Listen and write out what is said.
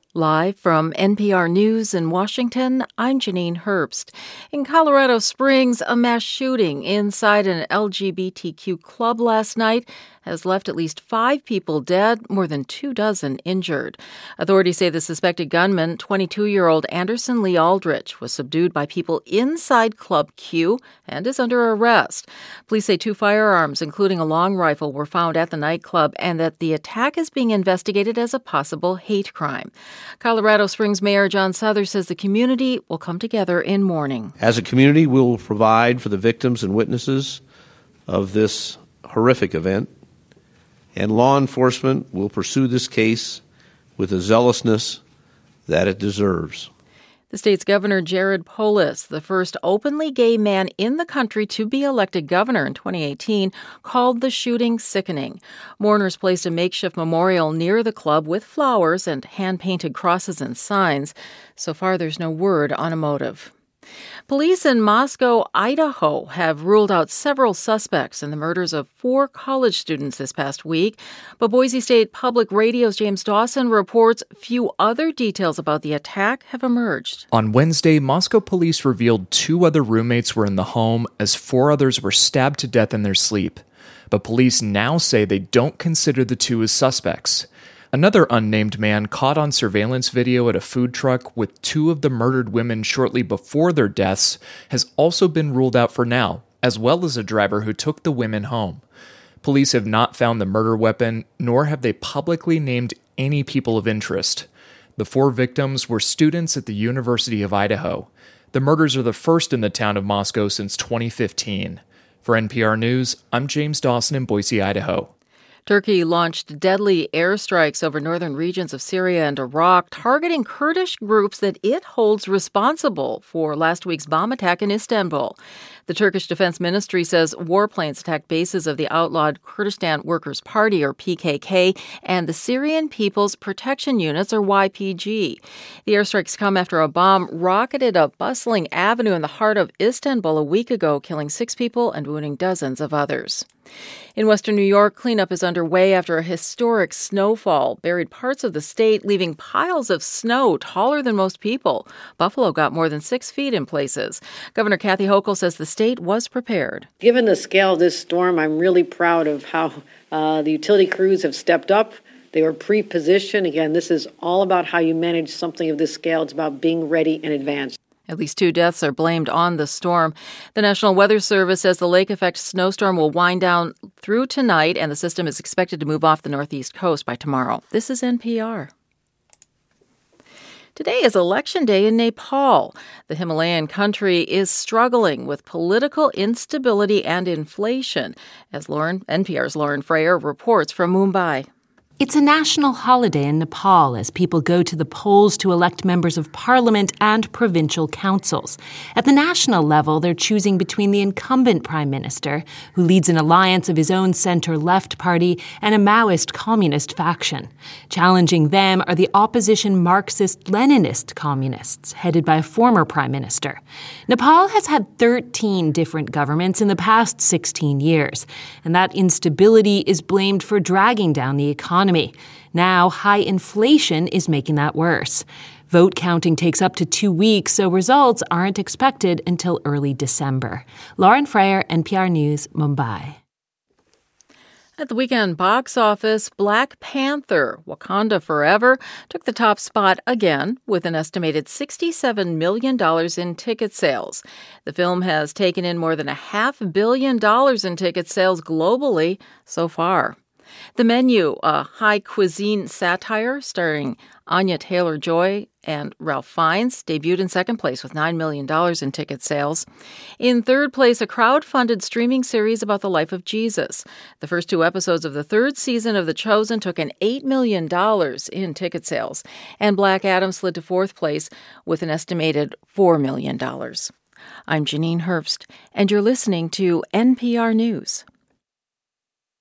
Live from NPR News in Washington, I'm Janine Herbst. In Colorado Springs, a mass shooting inside an LGBTQ club last night has left at least 5 people dead, more than 24 injured. Authorities say the suspected gunman, 22-year-old Anderson Lee Aldrich, was subdued by people inside Club Q and is under arrest. Police say 2 firearms, including a long rifle, were found at the nightclub and that the attack is being investigated as a possible hate crime. Colorado Springs Mayor John Souther says the community will come together in mourning. As a community, we will provide for the victims and witnesses of this horrific event, and law enforcement will pursue this case with the zealousness that it deserves. The state's Governor Jared Polis, the first openly gay man in the country to be elected governor in 2018, called the shooting sickening. Mourners placed a makeshift memorial near the club with flowers and hand-painted crosses and signs. So far, there's no word on a motive. Police in Moscow, Idaho, have ruled out several suspects in the murders of 4 college students this past week. But Boise State Public Radio's James Dawson reports few other details about the attack have emerged. On Wednesday, Moscow police revealed 2 other roommates were in the home as 4 others were stabbed to death in their sleep. But police now say they don't consider the 2 as suspects. Another unnamed man caught on surveillance video at a food truck with 2 of the murdered women shortly before their deaths has also been ruled out for now, as well as a driver who took the women home. Police have not found the murder weapon, nor have they publicly named any people of interest. The 4 victims were students at the University of Idaho. The murders are the first in the town of Moscow since 2015. For NPR News, I'm James Dawson in Boise, Idaho. Turkey launched deadly airstrikes over northern regions of Syria and Iraq, targeting Kurdish groups that it holds responsible for last week's bomb attack in Istanbul. The Turkish Defense Ministry says warplanes attacked bases of the outlawed Kurdistan Workers' Party, or PKK, and the Syrian People's Protection Units, or YPG. The airstrikes come after a bomb rocketed a bustling avenue in the heart of Istanbul a week ago, killing 6 people and wounding dozens of others. In western New York, cleanup is underway after a historic snowfall buried parts of the state, leaving piles of snow taller than most people. Buffalo got more than 6 feet in places. Governor Kathy Hochul says the state was prepared. Given the scale of this storm, I'm really proud of how the utility crews have stepped up. They were pre-positioned. Again, this is all about how you manage something of this scale. It's about being ready in advance. At least 2 deaths are blamed on the storm. The National Weather Service says the lake-effect snowstorm will wind down through tonight, and the system is expected to move off the northeast coast by tomorrow. This is NPR. Today is Election Day in Nepal. The Himalayan country is struggling with political instability and inflation, as NPR's Lauren Frayer reports from Mumbai. It's a national holiday in Nepal as people go to the polls to elect members of parliament and provincial councils. At the national level, they're choosing between the incumbent prime minister, who leads an alliance of his own center-left party, and a Maoist communist faction. Challenging them are the opposition Marxist-Leninist communists, headed by a former prime minister. Nepal has had 13 different governments in the past 16 years, and that instability is blamed for dragging down the economy. Now, high inflation is making that worse. Vote counting takes up to 2 weeks, so results aren't expected until early December. Lauren Frayer, NPR News, Mumbai. At the weekend box office, Black Panther: Wakanda Forever took the top spot again with an estimated $67 million in ticket sales. The film has taken in more than $500 million in ticket sales globally so far. The Menu, a high cuisine satire starring Anya Taylor-Joy and Ralph Fiennes, debuted in second place with $9 million in ticket sales. In third place, a crowd-funded streaming series about the life of Jesus. The first 2 episodes of the 3rd season of The Chosen took in $8 million in ticket sales. And Black Adam slid to 4th place with an estimated $4 million. I'm Janine Herbst, and you're listening to NPR News.